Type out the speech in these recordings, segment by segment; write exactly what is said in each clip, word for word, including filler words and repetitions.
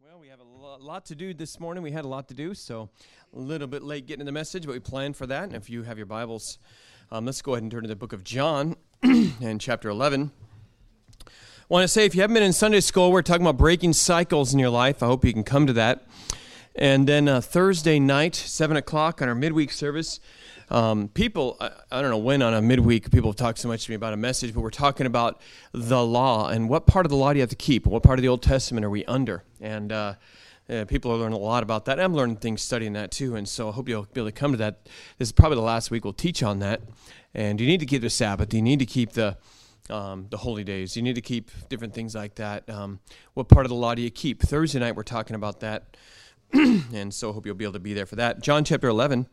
Well, we have a lo- lot to do this morning. We had a lot to do, so a little bit late getting to the message, but we planned for that. And if you have your Bibles, um, let's go ahead and turn to the book of John and chapter eleven. I want to say, if you haven't been in Sunday school, we're talking about breaking cycles in your life. I hope you can come to that. And then uh, Thursday night, seven o'clock on our midweek service, um, people, I, I don't know when on a midweek people have talked so much to me about a message, but we're talking about the law and what part of the law do you have to keep? What part of the Old Testament are we under? And uh, uh, people are learning a lot about that. I'm learning things studying that too, and so I hope you'll be able to come to that. This is probably the last week we'll teach on that. And you need to keep the Sabbath. You need to keep the Um, the holy days. You need to keep different things like that. Um, what part of the law do you keep? Thursday night we're talking about that, and so I hope you'll be able to be there for that. John chapter eleven,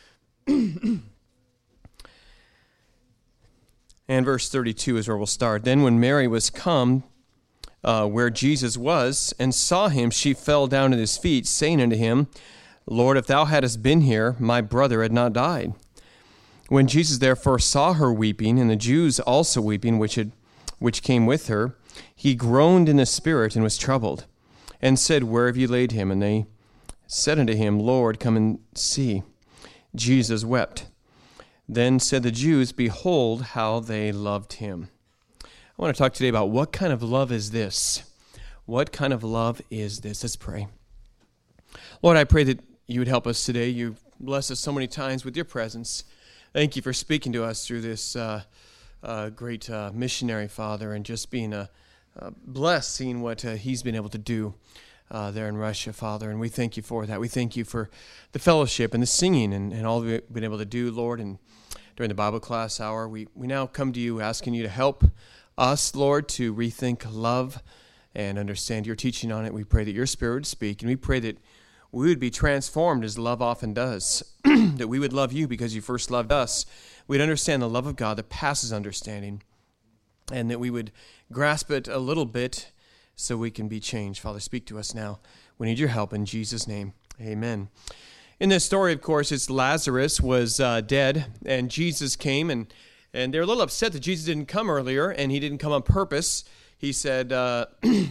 and verse thirty-two is where we'll start. Then when Mary was come uh, where Jesus was, and saw him, she fell down at his feet, saying unto him, Lord, if thou hadst been here, my brother had not died. When Jesus therefore saw her weeping, and the Jews also weeping, which had, which came with her, he groaned in the spirit and was troubled, and said, Where have ye laid him? And they said unto him, Lord, come and see. Jesus wept. Then said the Jews, Behold how they loved him. I want to talk today about what kind of love is this? What kind of love is this? Let's pray. Lord, I pray that you would help us today. You've blessed us so many times with your presence. Thank you for speaking to us through this uh, uh, great uh, missionary, Father, and just being uh, uh, blessed seeing what uh, he's been able to do uh, there in Russia, Father. And we thank you for that. We thank you for the fellowship and the singing and, and all we've been able to do, Lord. And during the Bible class hour, we, we now come to you asking you to help us, Lord, to rethink love and understand your teaching on it. We pray that your Spirit would speak, and we pray that we would be transformed as love often does, that we would love you because you first loved us. We'd understand the love of God that passes understanding, and that we would grasp it a little bit so we can be changed. Father, speak to us now. We need your help in Jesus' name. Amen. In this story, of course, it's Lazarus was uh, dead, and Jesus came, and, and they're a little upset that Jesus didn't come earlier, and he didn't come on purpose. He said... Uh,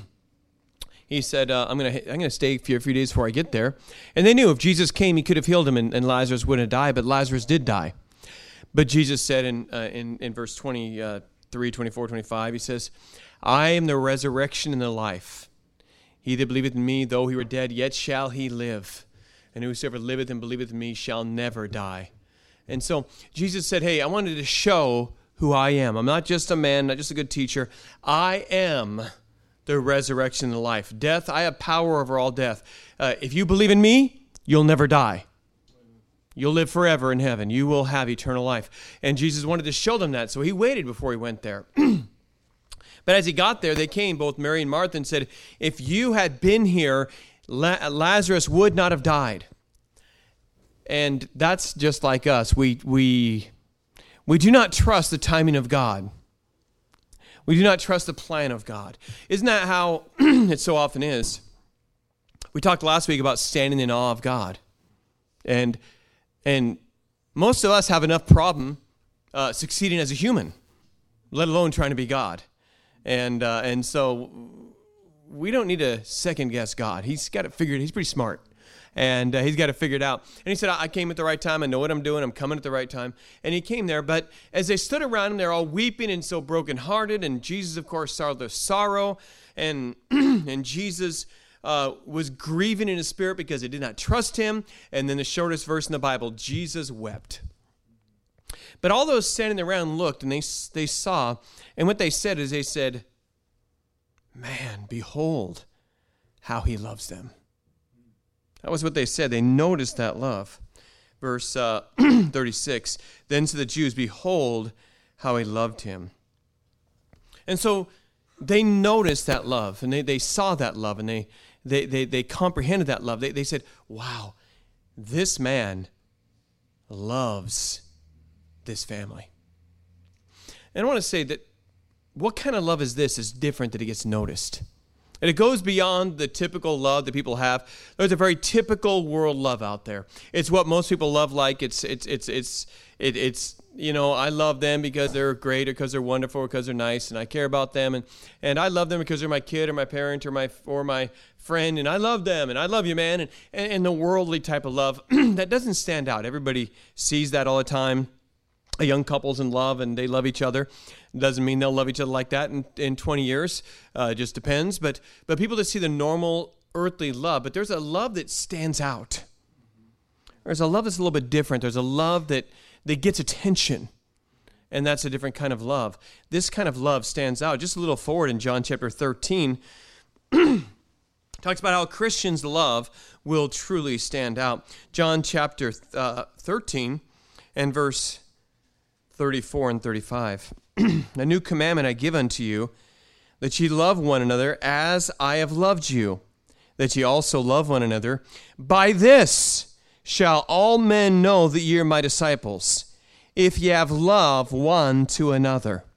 He said, uh, I'm going to I'm gonna stay for a few days before I get there. And they knew if Jesus came, he could have healed him, and, and Lazarus wouldn't have died, but Lazarus did die. But Jesus said in uh, in, in verse twenty-three, twenty-four, twenty-five, he says, I am the resurrection and the life. He that believeth in me, though he were dead, yet shall he live. And whosoever liveth and believeth in me shall never die. And so Jesus said, hey, I wanted to show who I am. I'm not just a man, not just a good teacher. I am the resurrection and the life. Death, I have power over all death. Uh, if you believe in me, you'll never die. You'll live forever in heaven. You will have eternal life. And Jesus wanted to show them that, so he waited before he went there. But as he got there, they came, both Mary and Martha, and said, if you had been here, La- Lazarus would not have died. And that's just like us. We, we, we do not trust the timing of God. We do not trust the plan of God. Isn't that how it so often is? We talked last week about standing in awe of God. And and most of us have enough problem uh, succeeding as a human, let alone trying to be God. And uh, and so we don't need to second guess God. He's got it figured. He's pretty smart. And uh, he's got to figure it out. And he said, I came at the right time. I know what I'm doing. I'm coming at the right time. And he came there. But as they stood around him, they're all weeping and so brokenhearted. And Jesus, of course, saw their sorrow. And and Jesus uh, was grieving in his spirit because they did not trust him. And then the shortest verse in the Bible, Jesus wept. But all those standing around looked, and they they saw. And what they said is they said, man, behold how he loves them. That was what they said. They noticed that love. Verse uh, thirty-six, then to the Jews, behold how he loved him. And so they noticed that love, and they, they saw that love, and they they they, they comprehended that love. They, they said, wow, this man loves this family. And I want to say that what kind of love is this is different that it gets noticed. And it goes beyond the typical love that people have. There's a very typical world love out there. It's what most people love like. It's it's it's it's it, it's you know, I love them because they're great or because they're wonderful or because they're nice, and I care about them, and, and I love them because they're my kid or my parent or my or my friend, and I love them, and I love you, man, and, and, and the worldly type of love, that doesn't stand out. Everybody sees that all the time. A young couple's in love, and they love each other. Doesn't mean they'll love each other like that in, in twenty years. Uh, it just depends. But, but people just see the normal earthly love, but there's a love that stands out. There's a love that's a little bit different. There's a love that, that gets attention, and that's a different kind of love. This kind of love stands out. Just a little forward in John chapter thirteen, talks about how Christians' love will truly stand out. John chapter uh, thirteen and verse thirty-four and thirty-five. A new commandment I give unto you, that ye love one another as I have loved you, that ye also love one another. By this shall all men know that ye are my disciples, if ye have love one to another.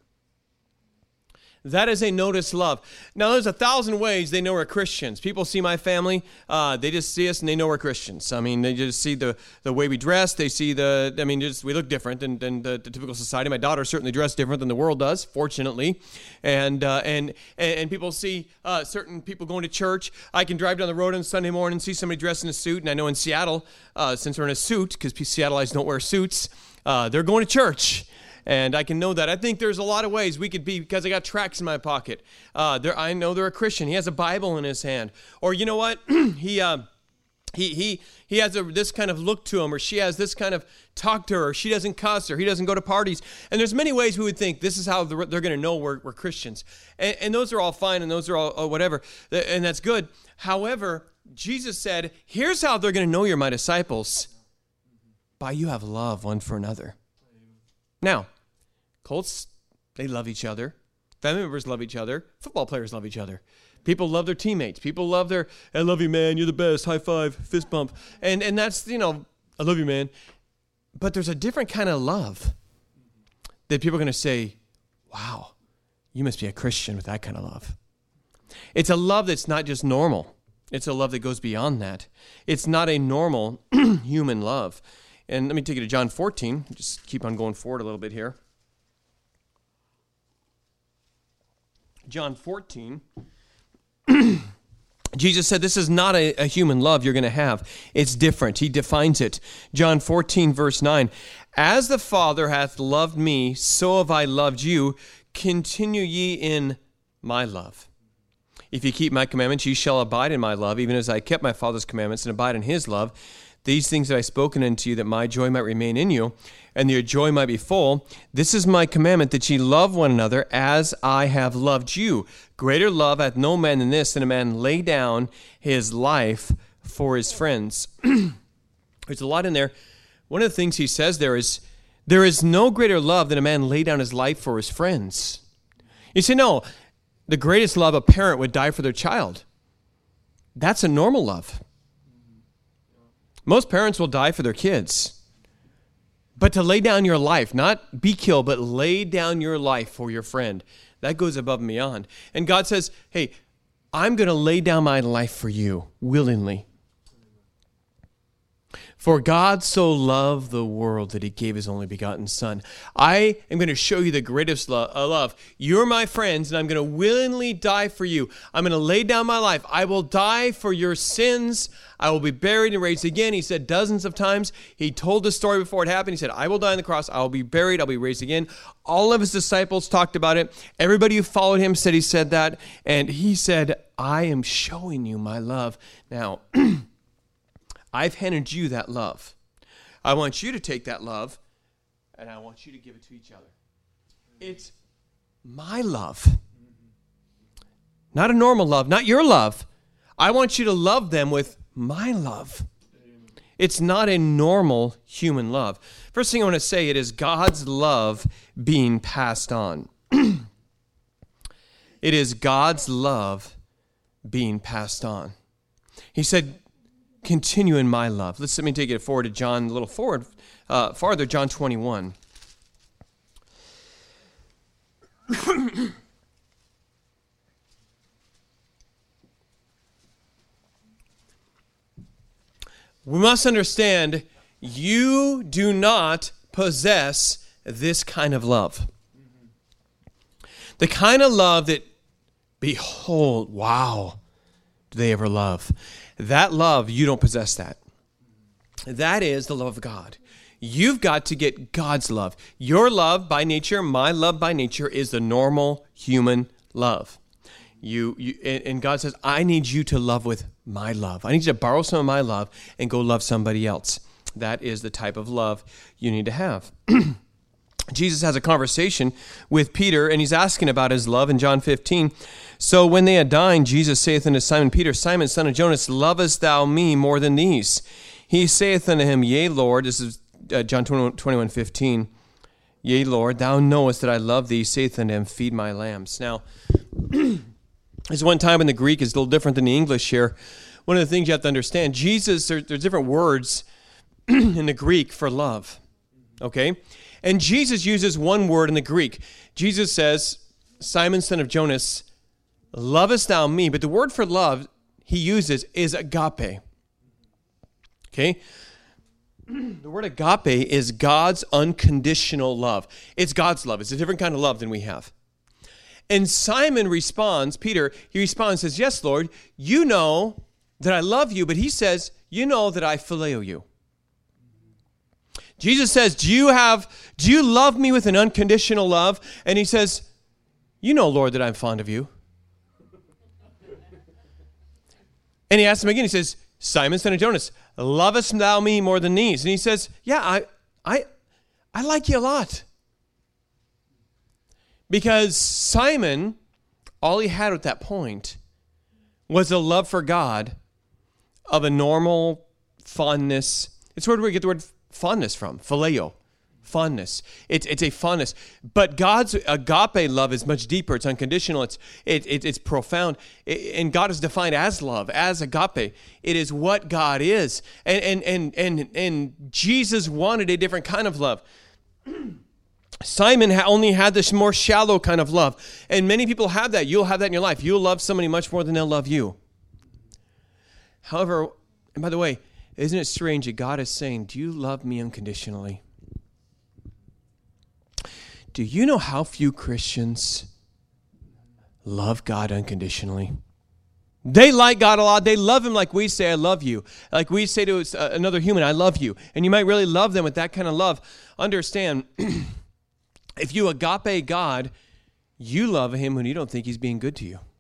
That is a noticed love. Now, there's a thousand ways they know we're Christians. People see my family, uh, they just see us and they know we're Christians. I mean, they just see the, the way we dress. They see the, I mean, just we look different than, than the, the typical society. My daughter certainly dressed different than the world does, fortunately. And uh, and, and and people see uh, certain people going to church. I can drive down the road on Sunday morning and see somebody dressed in a suit. And I know in Seattle, uh, since we're in a suit, because Seattleites don't wear suits, uh, they're going to church. And I can know that. I think there's a lot of ways we could be, because I got tracts in my pocket. Uh, there, I know they're a Christian. He has a Bible in his hand. Or you know what? he, uh, he, he, he has a, this kind of look to him, or she has this kind of talk to her. She doesn't cuss, or he doesn't go to parties. And there's many ways we would think this is how they're, they're going to know we're, we're Christians. And, and those are all fine, and those are all oh, whatever, and that's good. However, Jesus said, here's how they're going to know you're my disciples. By you have love one for another. Now, Colts, they love each other. Family members love each other. Football players love each other. People love their teammates. People love their, I love you, man. You're the best. High five, fist bump. And and that's, you know, I love you, man. But there's a different kind of love that people are going to say, wow, you must be a Christian with that kind of love. It's a love that's not just normal. It's a love that goes beyond that. It's not a normal human love. And let me take you to John fourteen. Just keep on going forward a little bit here. John fourteen. Jesus said this is not a, a human love you're going to have. It's different. He defines it. John fourteen, verse nine. As the Father hath loved me, so have I loved you. Continue ye in my love. If ye keep my commandments, ye shall abide in my love, even as I kept my Father's commandments and abide in his love. These things have I spoken unto you, that my joy might remain in you, and your joy might be full. This is my commandment, that ye love one another as I have loved you. Greater love hath no man than this, than a man lay down his life for his friends. There's a lot in there. One of the things he says there is, there is no greater love than a man lay down his life for his friends. You say, no, the greatest love, a parent would die for their child. That's a normal love. Most parents will die for their kids. But to lay down your life, not be killed, but lay down your life for your friend, that goes above and beyond. And God says, hey, I'm going to lay down my life for you willingly. For God so loved the world that he gave his only begotten Son. I am going to show you the greatest lo- uh, love. You're my friends, and I'm going to willingly die for you. I'm going to lay down my life. I will die for your sins. I will be buried and raised again. He said dozens of times. He told the story before it happened. He said, I will die on the cross. I will be buried. I'll be raised again. All of his disciples talked about it. Everybody who followed him said he said that. And he said, I am showing you my love. Now, I've handed you that love. I want you to take that love, and I want you to give it to each other. It's my love. Not a normal love, not your love. I want you to love them with my love. It's not a normal human love. First thing I want to say, it is God's love being passed on. It is God's love being passed on. He said, continue in my love. Let's let me take it forward to John, a little forward, uh, farther, John twenty-one. We must understand, you do not possess this kind of love. The kind of love that, behold, wow, do they ever love? That love, you don't possess that. That is the love of God. You've got to get God's love. Your love by nature, my love by nature, is the normal human love. You, you and, and God says, I need you to love with my love. I need you to borrow some of my love and go love somebody else. That is the type of love you need to have. Jesus has a conversation with Peter, and he's asking about his love in John fifteen. So when they had dined, Jesus saith unto Simon Peter, Simon, son of Jonas, lovest thou me more than these? He saith unto him, Yea, Lord. This is uh, John twenty-one fifteen. Yea, Lord, thou knowest that I love thee. Saith unto him, Feed my lambs. Now, there's one time in the Greek is a little different than the English here. One of the things you have to understand, Jesus, there, there's different words in the Greek for love. Okay? And Jesus uses one word in the Greek. Jesus says, Simon, son of Jonas, lovest thou me? But the word for love he uses is agape. Okay? The word agape is God's unconditional love. It's God's love. It's a different kind of love than we have. And Simon responds, Peter, he responds, says, yes, Lord, you know that I love you, but he says, you know that I phileo you. Jesus says, do you have, do you love me with an unconditional love? And he says, you know, Lord, that I'm fond of you. And he asks him again, he says, Simon, son of Jonas, lovest thou me more than these? And he says, yeah, I, I, I like you a lot. Because Simon, all he had at that point was a love for God of a normal fondness. It's where we get the word fondness from, phileo, fondness. It's it's a fondness. But God's agape love is much deeper. It's unconditional. It's it, it it's profound. It, and God is defined as love, as agape. It is what God is. And and and and and Jesus wanted a different kind of love. Simon only had this more shallow kind of love. And many people have that. You'll have that in your life. You'll love somebody much more than they'll love you. However, and by the way, isn't it strange that God is saying, do you love me unconditionally? Do you know how few Christians love God unconditionally? They like God a lot. They love him like we say, I love you. Like we say to another human, I love you. And you might really love them with that kind of love. Understand, if you agape God, you love him when you don't think he's being good to you.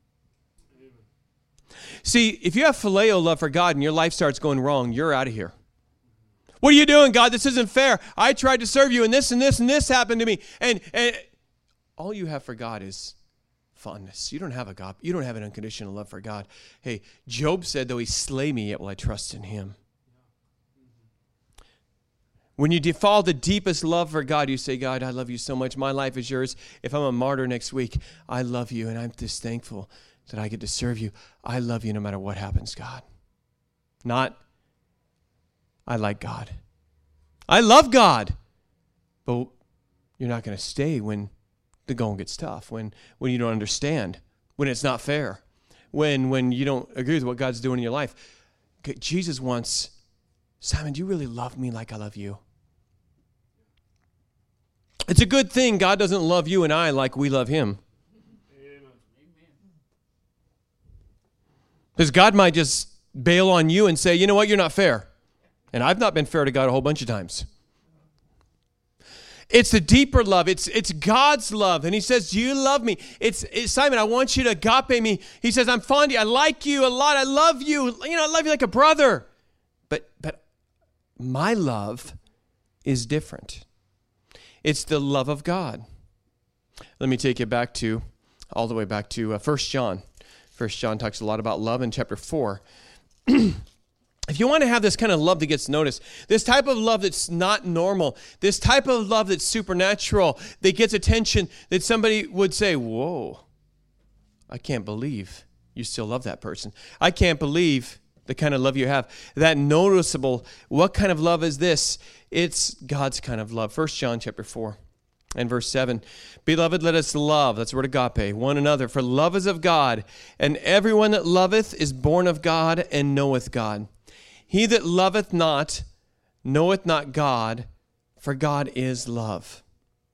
See, if you have phileo love for God and your life starts going wrong, you're out of here. What are you doing, God? This isn't fair. I tried to serve you and this and this and this happened to me. And and all you have for God is fondness. You don't have agape. You don't have an unconditional love for God. Hey, Job said, though he slay me, yet will I trust in him. When you default the deepest love for God, you say, God, I love you so much. My life is yours. If I'm a martyr next week, I love you and I'm just thankful that I get to serve you. I love you no matter what happens, God. Not, I like God. I love God. But you're not going to stay when the going gets tough, when, when you don't understand, when it's not fair, when, when you don't agree with what God's doing in your life. Jesus wants, Simon, do you really love me like I love you? It's a good thing God doesn't love you and I like we love him. Because God might just bail on you and say, you know what, you're not fair. And I've not been fair to God a whole bunch of times. It's the deeper love. It's it's God's love. And he says, do you love me? It's, it's Simon, I want you to agape me. He says, I'm fond of you. I like you a lot. I love you. You know, I love you like a brother. But but my love is different. It's the love of God. Let me take you back to, all the way back to uh, First John. First John talks a lot about love in chapter four. If you want to have this kind of love that gets noticed, this type of love that's not normal, this type of love that's supernatural, that gets attention, that somebody would say, whoa, I can't believe you still love that person. I can't believe the kind of love you have. That noticeable, what kind of love is this? It's God's kind of love. First John chapter four. And verse seven, beloved, let us love, that's the word agape, one another, for love is of God, and everyone that loveth is born of God and knoweth God. He that loveth not knoweth not God, for God is love.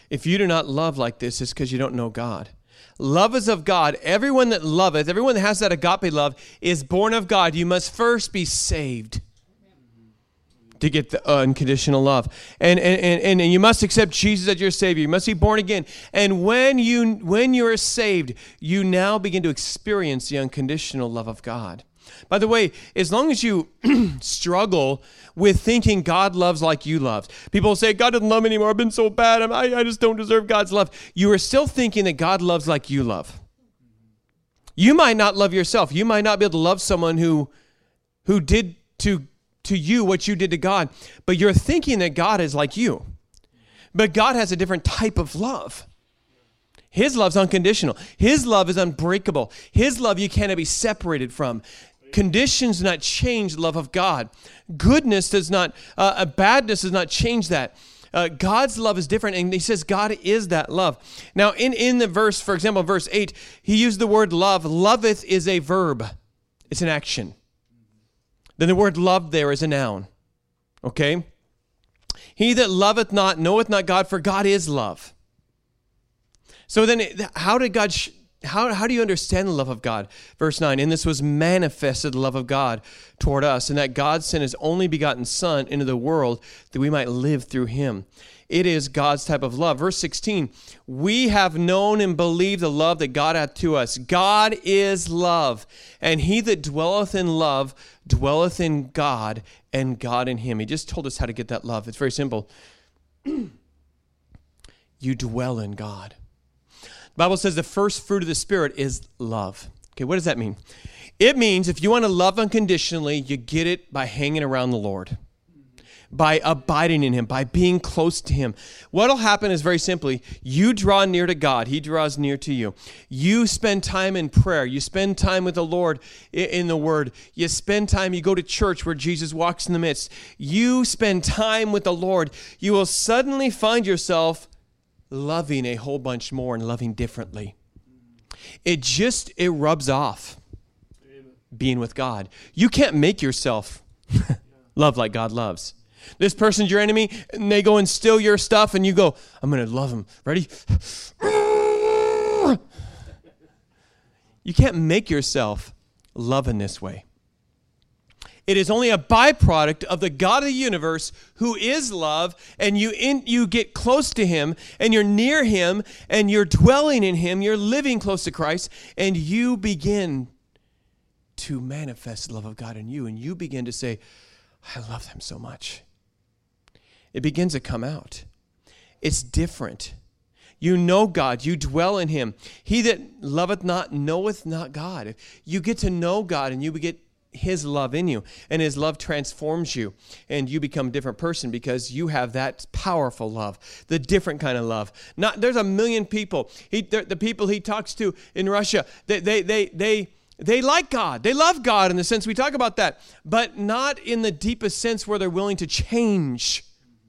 If you do not love like this, it's because you don't know God. Love is of God. Everyone that loveth, everyone that has that agape love is born of God. You must first be saved to get the unconditional love. And, and, and, and you must accept Jesus as your Savior. You must be born again. And when you when you are saved, you now begin to experience the unconditional love of God. By the way, as long as you struggle with thinking God loves like you love, people say, God doesn't love me anymore, I've been so bad, I'm, I, I just don't deserve God's love. You are still thinking that God loves like you love. You might not love yourself. You might not be able to love someone who, who did to to you what you did to God, but you're thinking that God is like you. But God has a different type of love. His love's unconditional. His love is unbreakable. His love you cannot be separated from. Conditions do not change the love of God. Goodness does not, uh, uh, badness does not change that. Uh, God's love is different, and he says God is that love. Now, in, in the verse, for example, verse eight, he used the word love. Loveth is a verb. It's an action. Then the word love there is a noun. Okay? He that loveth not knoweth not God, for God is love. So then, how did God... Sh- How, how do you understand the love of God? Verse nine, and this was manifested, the love of God toward us, and that God sent his only begotten Son into the world that we might live through him. It is God's type of love. Verse sixteen, we have known and believed the love that God hath to us. God is love, and he that dwelleth in love dwelleth in God, and God in him. He just told us how to get that love. It's very simple. You dwell in God. The Bible says the first fruit of the Spirit is love. Okay, what does that mean? It means if you want to love unconditionally, you get it by hanging around the Lord, by abiding in him, by being close to him. What will happen is very simply, you draw near to God. He draws near to you. You spend time in prayer. You spend time with the Lord in the Word. You spend time, you go to church where Jesus walks in the midst. You spend time with the Lord. You will suddenly find yourself loving a whole bunch more and loving differently. It just, it rubs off. Amen. Being with God. You can't make yourself love like God loves. This person's your enemy, and they go and steal your stuff, and you go, I'm going to love them. Ready? You can't make yourself love in this way. It is only a byproduct of the God of the universe who is love, and you in, you get close to him, and you're near him, and you're dwelling in him, you're living close to Christ, and you begin to manifest the love of God in you, and you begin to say, I love them so much. It begins to come out. It's different. You know God. You dwell in him. He that loveth not knoweth not God. You get to know God, and you get his love in you, and his love transforms you, and you become a different person because you have that powerful love, the different kind of love. Not there's a million people. He, the people he talks to in Russia, they they they they they like God. They love God in the sense we talk about that, but not in the deepest sense where they're willing to change.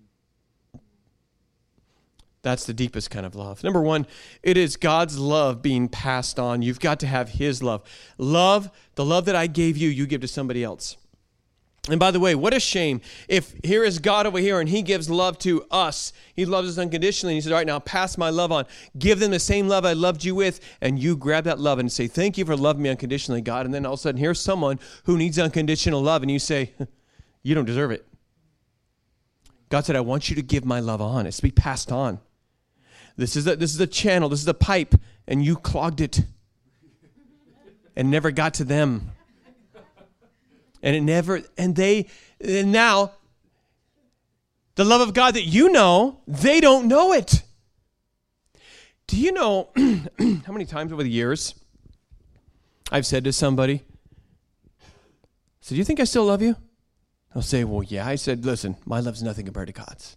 That's the deepest kind of love. Number one, it is God's love being passed on. You've got to have his love. Love, the love that I gave you, you give to somebody else. And by the way, what a shame if here is God over here and he gives love to us. He loves us unconditionally. And he says, all right, now pass my love on. Give them the same love I loved you with. And you grab that love and say, thank you for loving me unconditionally, God. And then all of a sudden, here's someone who needs unconditional love. And you say, you don't deserve it. God said, I want you to give my love on. It's to be passed on. This is a, this is a channel. This is a pipe. And you clogged it. And never got to them. And it never, and they, and now, the love of God that you know, they don't know it. Do you know how many times over the years I've said to somebody, so do you think I still love you? They'll say, well, yeah. I said, listen, my love's nothing compared to God's.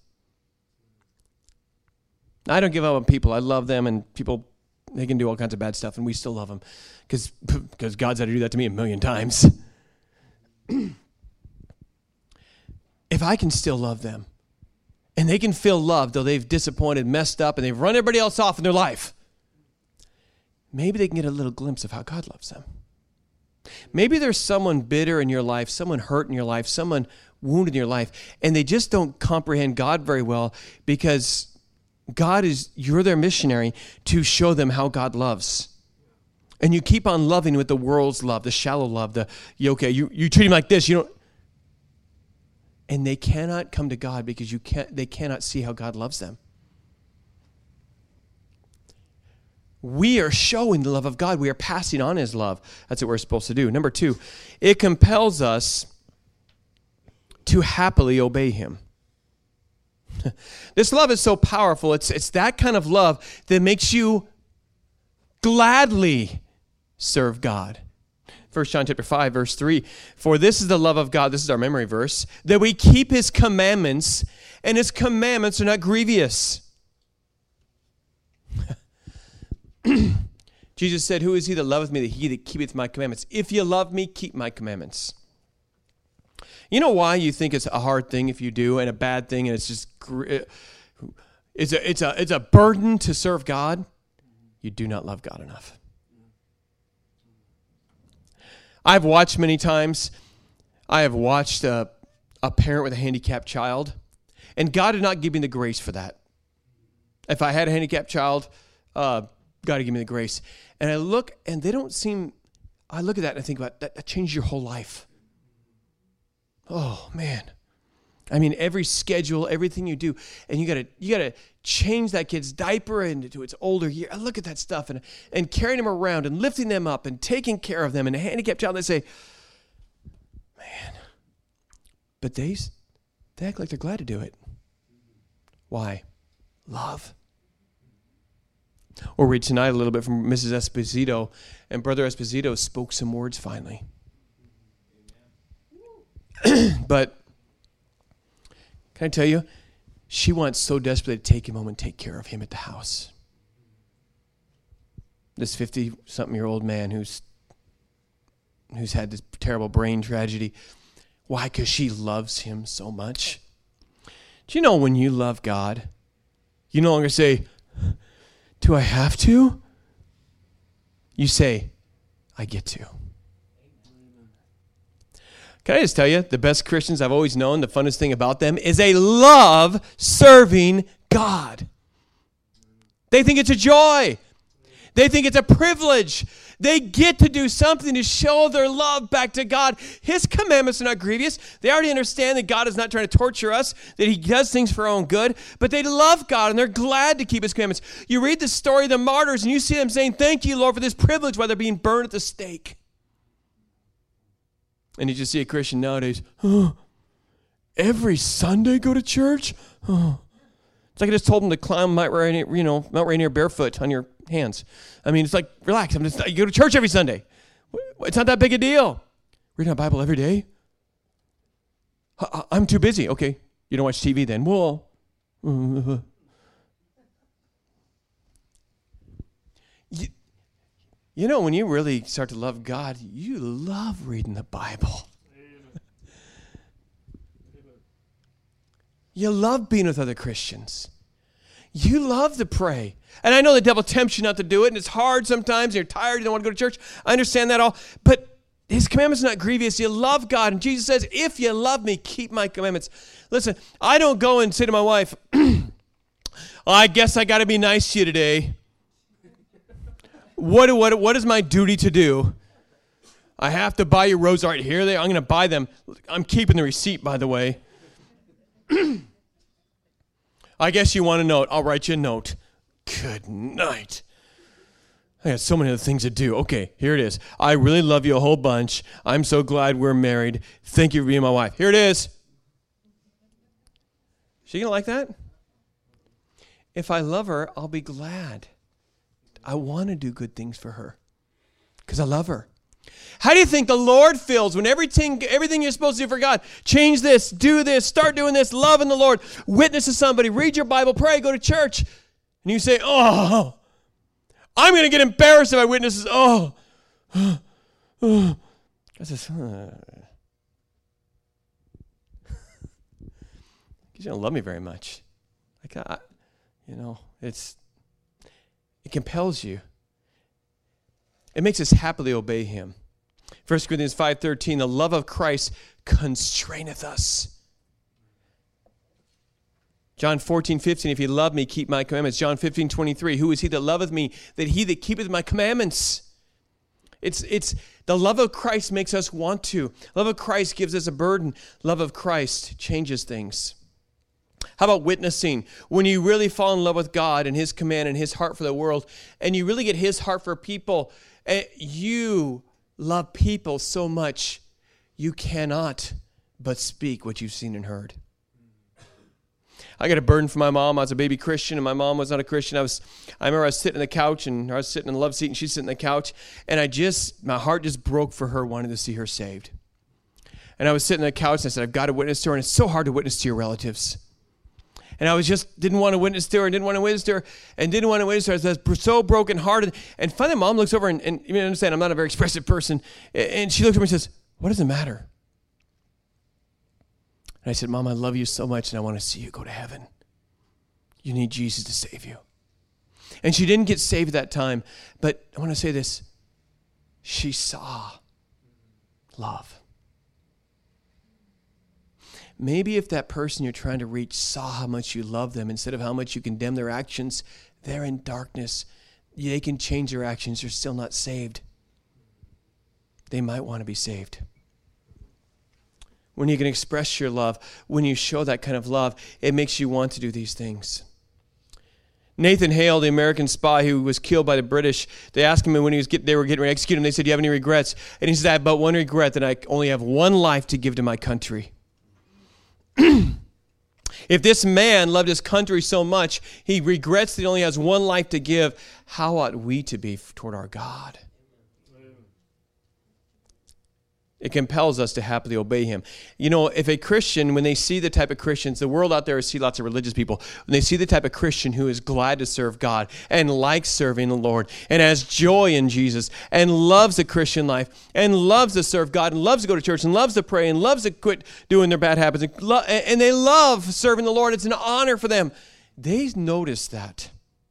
I don't give up on people. I love them, and people, they can do all kinds of bad stuff, and we still love them because because God's had to do that to me a million times. If I can still love them, and they can feel loved, though they've disappointed, messed up, and they've run everybody else off in their life, maybe they can get a little glimpse of how God loves them. Maybe there's someone bitter in your life, someone hurt in your life, someone wounded in your life, and they just don't comprehend God very well because God is, you're their missionary to show them how God loves. And you keep on loving with the world's love, the shallow love, the, you, okay, you, you treat him like this, you don't. And they cannot come to God because you can't, they cannot see how God loves them. We are showing the love of God. We are passing on his love. That's what we're supposed to do. Number two, it compels us to happily obey him. This love is so powerful. It's, it's that kind of love that makes you gladly serve God. First John chapter five, verse three. For this is the love of God, this is our memory verse, that we keep his commandments, and his commandments are not grievous. Jesus said, who is he that loveth me? That he that keepeth my commandments. If you love me, keep my commandments. You know why you think it's a hard thing if you do, and a bad thing, and it's just it's a it's a it's a burden to serve God? You do not love God enough. I've watched many times. I have watched a, a parent with a handicapped child, and God did not give me the grace for that. If I had a handicapped child, uh, God would give me the grace. And I look, and they don't seem. I look at that and I think about that. That changed your whole life. Oh man, I mean every schedule, everything you do, and you gotta you gotta change that kid's diaper into its older year. I look at that stuff and and carrying them around and lifting them up and taking care of them. And a handicapped child, they say, man, but they they act like they're glad to do it. Why? Love. We'll read tonight a little bit from Missus Esposito, and Brother Esposito spoke some words finally. But can I tell you, she wants so desperately to take him home and take care of him at the house. This fifty-something-year-old man who's who's had this terrible brain tragedy. Why? Because she loves him so much. Do you know when you love God, you no longer say, do I have to? You say, I get to. Can I just tell you, the best Christians I've always known, the funnest thing about them is they love serving God. They think it's a joy. They think it's a privilege. They get to do something to show their love back to God. His commandments are not grievous. They already understand that God is not trying to torture us, that he does things for our own good, but they love God and they're glad to keep his commandments. You read the story of the martyrs and you see them saying, thank you, Lord, for this privilege while they're being burned at the stake. And you just see a Christian nowadays, oh, every Sunday go to church? Oh. It's like I just told them to climb Mount Rainier, you know, Mount Rainier barefoot on your hands. I mean, it's like, relax. I'm just, you go to church every Sunday. It's not that big a deal. Reading a Bible every day? I'm too busy. Okay, you don't watch T V then. Well, uh, you, you know, when you really start to love God, you love reading the Bible. You love being with other Christians. You love to pray. And I know the devil tempts you not to do it, and it's hard sometimes, and you're tired, you don't want to go to church. I understand that all. But his commandments are not grievous. You love God. And Jesus says, if you love me, keep my commandments. Listen, I don't go and say to my wife, I guess I got to be nice to you today. What, what, what is my duty to do? I have to buy you roses. All right, here they are. I'm going to buy them. I'm keeping the receipt, by the way. I guess you want a note. I'll write you a note. Good night. I got so many other things to do. Okay, here it is. I really love you a whole bunch. I'm so glad we're married. Thank you for being my wife. Here it is. She gonna like that? If I love her, I'll be glad. I want to do good things for her because I love her. How do you think the Lord feels when everything everything you're supposed to do for God, change this, do this, start doing this, love in the Lord, witness to somebody, read your Bible, pray, go to church, and you say, oh, I'm going to get embarrassed if I witness this. Oh, oh, oh. I says, huh. Because you don't love me very much. Like, I, you know, it's it compels you. It makes us happily obey him. First Corinthians five thirteen, the love of Christ constraineth us. John fourteen, fifteen, if you love me, keep my commandments. John fifteen, twenty-three, who is he that loveth me? That he that keepeth my commandments. It's, it's the love of Christ makes us want to. Love of Christ gives us a burden. Love of Christ changes things. How about witnessing? When you really fall in love with God and his command and his heart for the world, and you really get his heart for people, and you love people so much, you cannot but speak what you've seen and heard. I got a burden for my mom. I was a baby Christian, and my mom was not a Christian. I was, I remember I was sitting on the couch, and I was sitting in the love seat, and she's sitting on the couch, and I just, my heart just broke for her, wanting to see her saved. And I was sitting on the couch, and I said, I've got to witness to her, and it's so hard to witness to your relatives. And I was just, didn't want to witness to her, and didn't want to witness to her, and didn't want to witness to her. I was so brokenhearted. And finally, mom looks over, and, and you understand, I'm not a very expressive person, and she looked at me and says, what does it matter? And I said, Mom, I love you so much, and I want to see you go to heaven. You need Jesus to save you. And she didn't get saved that time, but I want to say this. She saw love. Maybe if that person you're trying to reach saw how much you love them instead of how much you condemn their actions, they're in darkness. They can change their actions. They're still not saved. They might want to be saved. When you can express your love, when you show that kind of love, it makes you want to do these things. Nathan Hale, the American spy who was killed by the British, they asked him when he was get, they were getting ready to execute him, they said, do you have any regrets? And he said, I have but one regret, that I only have one life to give to my country. If this man loved his country so much, he regrets that he only has one life to give, how ought we to be toward our God? It compels us to happily obey him. You know, if a Christian, when they see the type of Christians, the world out there see lots of religious people, when they see the type of Christian who is glad to serve God and likes serving the Lord and has joy in Jesus and loves the Christian life and loves to serve God and loves to go to church and loves to pray and loves to quit doing their bad habits and, lo- and they love serving the Lord, it's an honor for them. They notice that.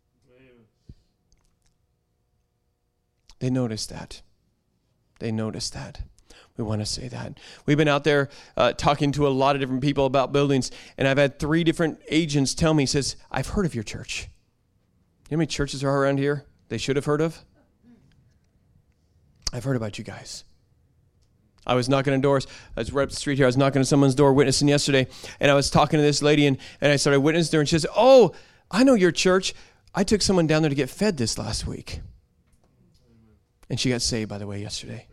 They notice that. They notice that. We want to say that. We've been out there uh, talking to a lot of different people about buildings, and I've had three different agents tell me, says, I've heard of your church. You know how many churches there are around here they should have heard of? I've heard about you guys. I was knocking on doors. I was right up the street here. I was knocking on someone's door witnessing yesterday, and I was talking to this lady, and, and I started witnessing her, and she says, oh, I know your church. I took someone down there to get fed this last week. And she got saved, by the way, yesterday.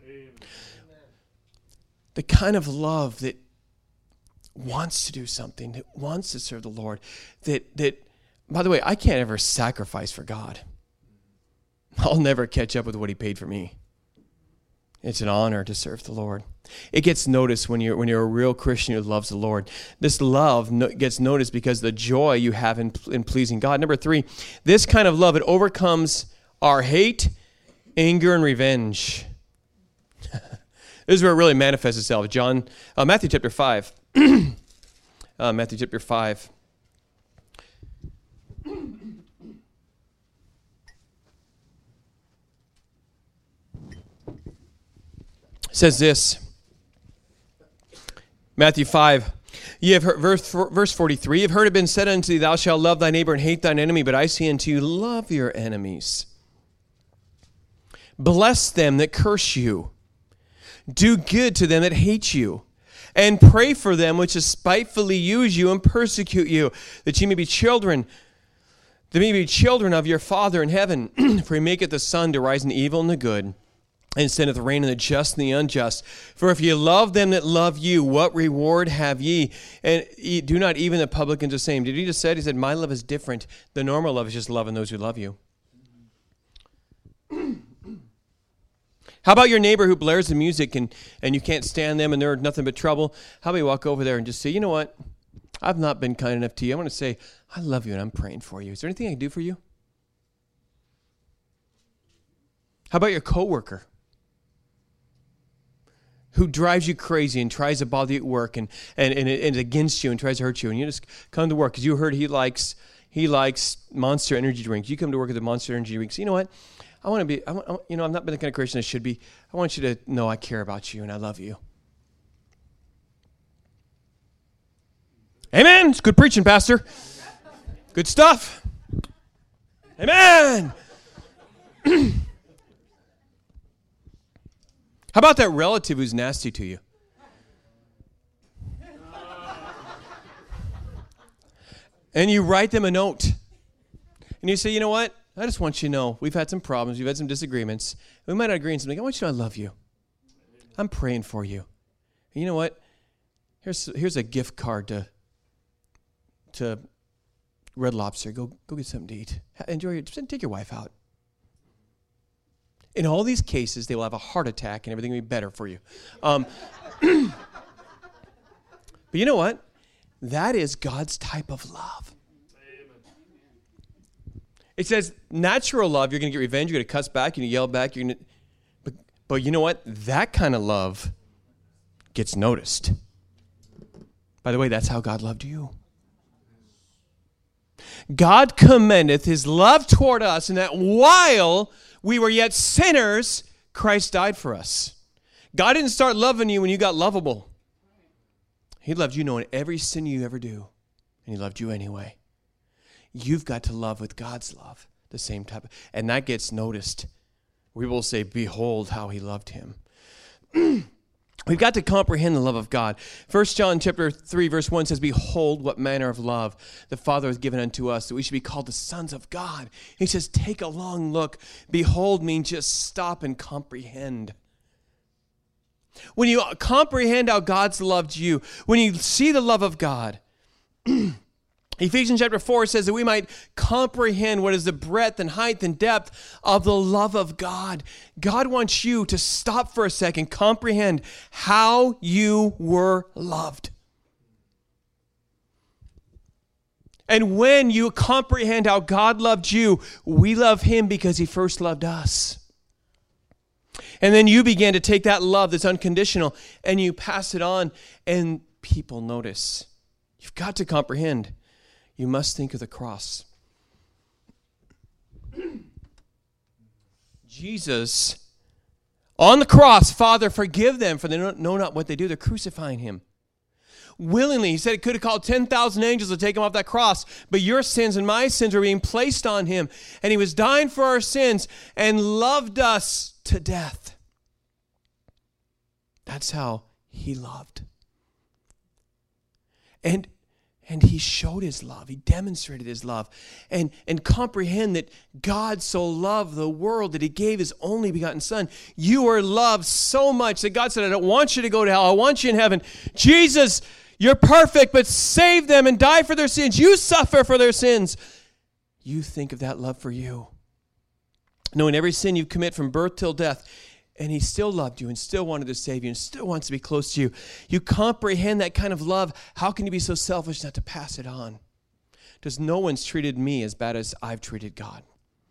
The kind of love that wants to do something, that wants to serve the Lord, that, that, by the way, I can't ever sacrifice for God. I'll never catch up with what he paid for me. It's an honor to serve the Lord. It gets noticed when you're when you're a real Christian who loves the Lord. This love no, gets noticed because the joy you have in, in pleasing God. Number three, this kind of love, it overcomes our hate, anger, and revenge. This is where it really manifests itself. John, uh, Matthew chapter five. uh, Matthew chapter five. Says this. Matthew five. Ye have heard, verse, verse forty-three. Ye have heard it been said unto thee, thou shalt love thy neighbor and hate thine enemy. But I say unto you, love your enemies. Bless them that curse you. Do good to them that hate you, and pray for them which despitefully use you and persecute you, that ye may be children, that ye may be children of your Father in heaven. For he maketh the sun to rise in the evil and the good, and sendeth rain on the just and the unjust. For if ye love them that love you, what reward have ye? And ye do not even the publicans the same. Did he just say? He said, my love is different. The normal love is just loving those who love you. How about your neighbor who blares the music and, and you can't stand them and they're nothing but trouble? How about you walk over there and just say, you know what? I've not been kind enough to you. I want to say, I love you and I'm praying for you. Is there anything I can do for you? How about your coworker who drives you crazy and tries to bother you at work and, and, and, and is against you and tries to hurt you, and you just come to work because you heard he likes he likes Monster energy drinks. You come to work with the Monster energy drinks. You know what? I want to be, I want, you know, I'm not been the kind of Christian I should be. I want you to know I care about you and I love you. Amen. It's good preaching, Pastor. Good stuff. Amen. How about that relative who's nasty to you? And you write them a note. And you say, you know what? I just want you to know we've had some problems. We've had some disagreements. We might not agree on something. I want you to know I love you. I'm praying for you. And you know what? Here's here's a gift card to to Red Lobster. Go go get something to eat. Enjoy your, take your wife out. In all these cases, they will have a heart attack and everything will be better for you. Um, but you know what? That is God's type of love. It says natural love, you're going to get revenge, you're going to cuss back, you're going to yell back. You're going to, but, but you know what? That kind of love gets noticed. By the way, that's how God loved you. God commendeth his love toward us in that while we were yet sinners, Christ died for us. God didn't start loving you when you got lovable. He loved you knowing every sin you ever do, and he loved you anyway. You've got to love with God's love, the same type of, and that gets noticed. We will say, behold how he loved him. We've got to comprehend the love of God. First John chapter three, verse one says, behold what manner of love the Father has given unto us, that we should be called the sons of God. He says, take a long look. Behold means just stop and comprehend. When you comprehend how God's loved you, when you see the love of God, Ephesians chapter four says that we might comprehend what is the breadth and height and depth of the love of God. God wants you to stop for a second, comprehend how you were loved. And when you comprehend how God loved you, we love him because he first loved us. And then you begin to take that love that's unconditional and you pass it on and people notice. You've got to comprehend. You must think of the cross. Jesus, on the cross, Father, forgive them, for they know not what they do. They're crucifying him. Willingly, he said it could have called ten thousand angels to take him off that cross, but your sins and my sins were being placed on him, and he was dying for our sins and loved us to death. That's how he loved. And And he showed his love. He demonstrated his love. And, and comprehend that God so loved the world that he gave his only begotten son. You are loved so much that God said, I don't want you to go to hell. I want you in heaven. Jesus, you're perfect, but save them and die for their sins. You suffer for their sins. You think of that love for you. Knowing every sin you commit from birth till death, and he still loved you and still wanted to save you and still wants to be close to you. You comprehend that kind of love. How can you be so selfish not to pass it on? Because no one's treated me as bad as I've treated God.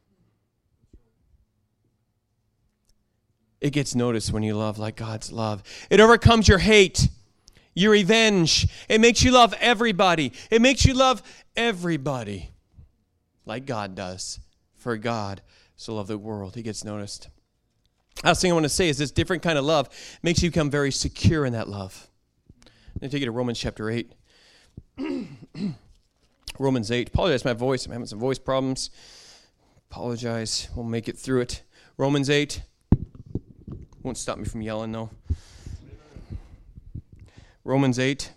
It gets noticed when you love like God's love. It overcomes your hate, your revenge. It makes you love everybody. It makes you love everybody like God does. For God so loved the world. He gets noticed. Last thing I want to say is this different kind of love makes you become very secure in that love. I'm going to take you to Romans chapter eight. Romans eight. Apologize for my voice. I'm having some voice problems. Apologize. We'll make it through it. Romans eight. Won't stop me from yelling, though. Romans eight.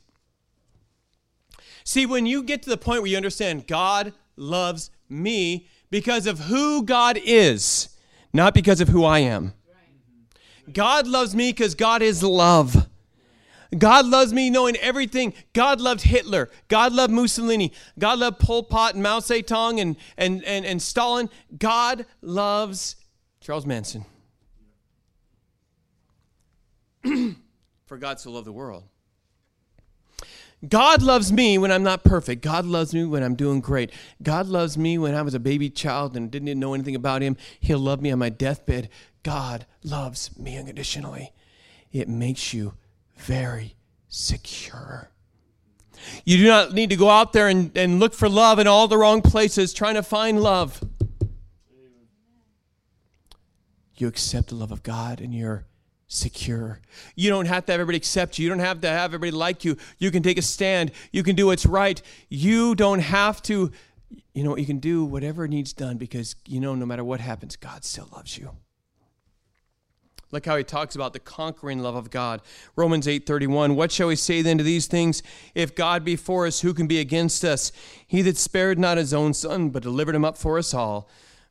See, when you get to the point where you understand God loves me because of who God is, not because of who I am. God loves me because God is love. God loves me knowing everything. God loved Hitler. God loved Mussolini. God loved Pol Pot and Mao Zedong and, and, and, and Stalin. God loves Charles Manson. For God so loved the world. God loves me when I'm not perfect. God loves me when I'm doing great. God loves me when I was a baby child and didn't know anything about him. He'll love me on my deathbed. God loves me unconditionally. It makes you very secure. You do not need to go out there and, and look for love in all the wrong places, trying to find love. You accept the love of God and you're secure. You don't have to have everybody accept you. You don't have to have everybody like you. You can take a stand. You can do what's right. You don't have to you know, you can do whatever needs done because, you know, no matter what happens, God still loves you. Look how he talks about the conquering love of God. Romans eight thirty-one, what shall we say then to these things? If God be for us, who can be against us? He that spared not his own son, but delivered him up for us all,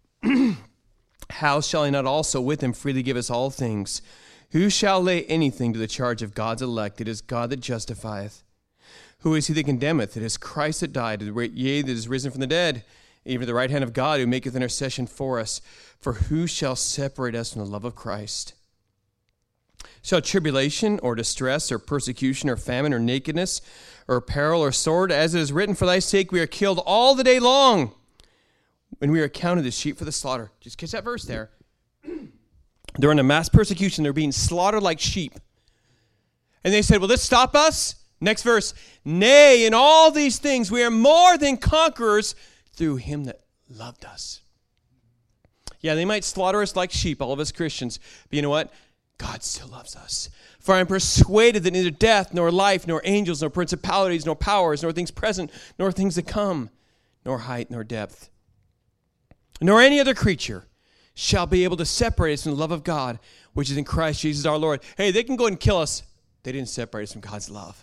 how shall he not also with him freely give us all things? Who shall lay anything to the charge of God's elect? It is God that justifieth. Who is he that condemneth? It is Christ that died, yea, that is risen from the dead, even at the right hand of God, who maketh intercession for us. For who shall separate us from the love of Christ? Shall tribulation, or distress, or persecution, or famine, or nakedness, or peril, or sword, as it is written, for thy sake we are killed all the day long, when we are counted as sheep for the slaughter. Just catch that verse there. They're under mass persecution. They're being slaughtered like sheep. And they said, will this stop us? Next verse. Nay, in all these things we are more than conquerors through him that loved us. Yeah, they might slaughter us like sheep, all of us Christians. But you know what? God still loves us. For I am persuaded that neither death, nor life, nor angels, nor principalities, nor powers, nor things present, nor things to come, nor height, nor depth, nor any other creature shall be able to separate us from the love of God, which is in Christ Jesus our Lord. Hey, they can go and kill us. They didn't separate us from God's love.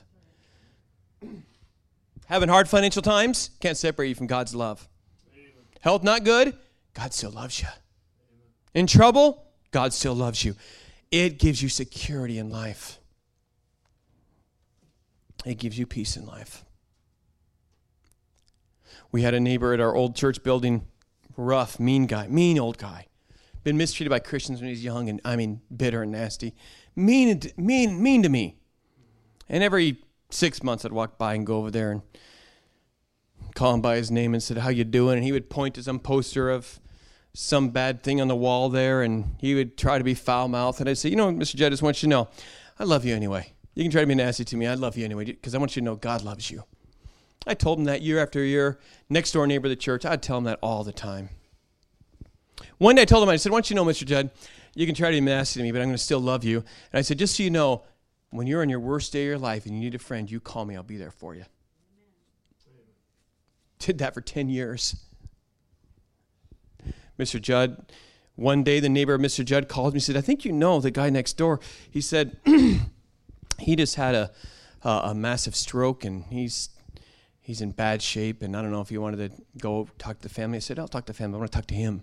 Having hard financial times can't separate you from God's love. Amen. Health not good, God still loves you. Amen. In trouble, God still loves you. It gives you security in life. It gives you peace in life. We had a neighbor at our old church building, rough, mean guy, mean old guy. Been mistreated by Christians when he was young, and I mean bitter and nasty. Mean, mean, mean to me. And every six months I'd walk by and go over there and call him by his name and said, how you doing? And he would point to some poster of some bad thing on the wall there, and he would try to be foul-mouthed. And I'd say, you know, Mister Judd, I just want you to know, I love you anyway. You can try to be nasty to me. I love you anyway because I want you to know God loves you. I told him that year after year. Next door neighbor of the church, I'd tell him that all the time. One day I told him, I said, I want you to know, Mister Judd, you can try to be nasty to me, but I'm going to still love you. And I said, just so you know, when you're on your worst day of your life and you need a friend, you call me. I'll be there for you. Amen. Did that for ten years. Mister Judd, one day the neighbor of Mister Judd called me and said, I think you know the guy next door. He said, he just had a, a a massive stroke and he's he's in bad shape, and I don't know if you wanted to go talk to the family. I said, I'll talk to the family. I want to talk to him.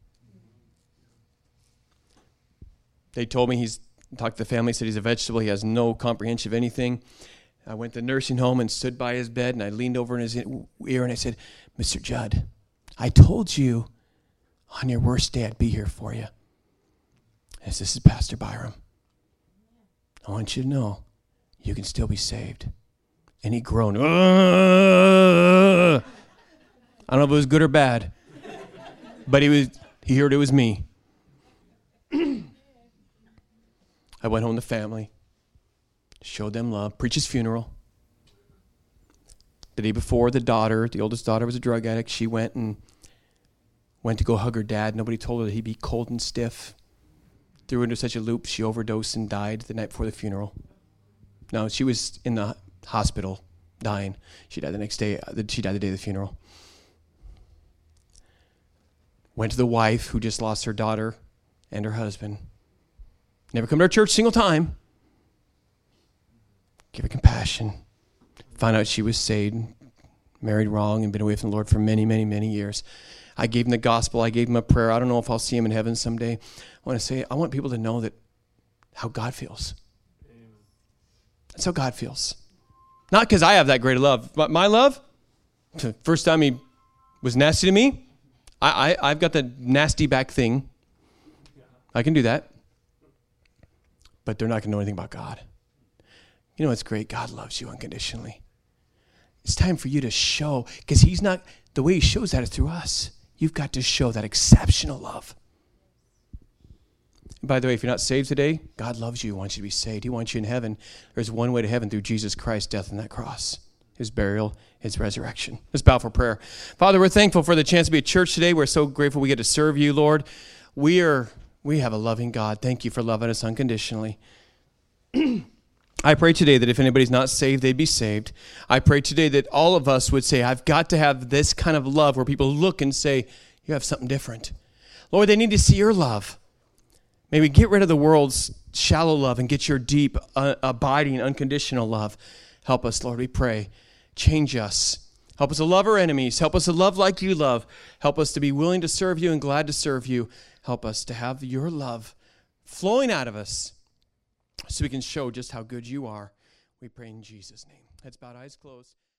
They told me he's talked to the family, said he's a vegetable. He has no comprehension of anything. I went to the nursing home and stood by his bed, and I leaned over in his ear and I said, Mister Judd, I told you on your worst day I'd be here for you. I said, this is Pastor Byram. I want you to know you can still be saved. And he groaned. Ugh! I don't know if it was good or bad, but he was. He heard it was me. I went home to family, showed them love, preached his funeral. The day before, the daughter, the oldest daughter, was a drug addict. She went and went to go hug her dad. Nobody told her that he'd be cold and stiff. Threw her into such a loop, she overdosed and died the night before the funeral. No, she was in the hospital dying. She died the next day. She died the day of the funeral. Went to the wife who just lost her daughter and her husband. Never come to our church a single time. Give her compassion. Found out she was saved, married wrong, and been away from the Lord for many, many, many years. I gave him the gospel. I gave him a prayer. I don't know if I'll see him in heaven someday. I want to say, I want people to know that how God feels. Amen. That's how God feels. Not because I have that great love, but my love, the first time he was nasty to me, I, I, I've got the nasty back thing. I can do that. But they're not going to know anything about God. You know what's great? God loves you unconditionally. It's time for you to show, because he's not, the way he shows that is through us. You've got to show that exceptional love. And by the way, if you're not saved today, God loves you. He wants you to be saved. He wants you in heaven. There's one way to heaven through Jesus Christ's death on that cross, his burial, his resurrection. Let's bow for prayer. Father, we're thankful for the chance to be at church today. We're so grateful we get to serve you, Lord. We are, we have a loving God. Thank you for loving us unconditionally. I pray today that if anybody's not saved, they'd be saved. I pray today that all of us would say, I've got to have this kind of love where people look and say, you have something different. Lord, they need to see your love. Maybe get rid of the world's shallow love and get your deep, uh, abiding, unconditional love. Help us, Lord, we pray. Change us. Help us to love our enemies. Help us to love like you love. Help us to be willing to serve you and glad to serve you. Help us to have your love flowing out of us so we can show just how good you are. We pray in Jesus' name. Heads bowed, eyes closed.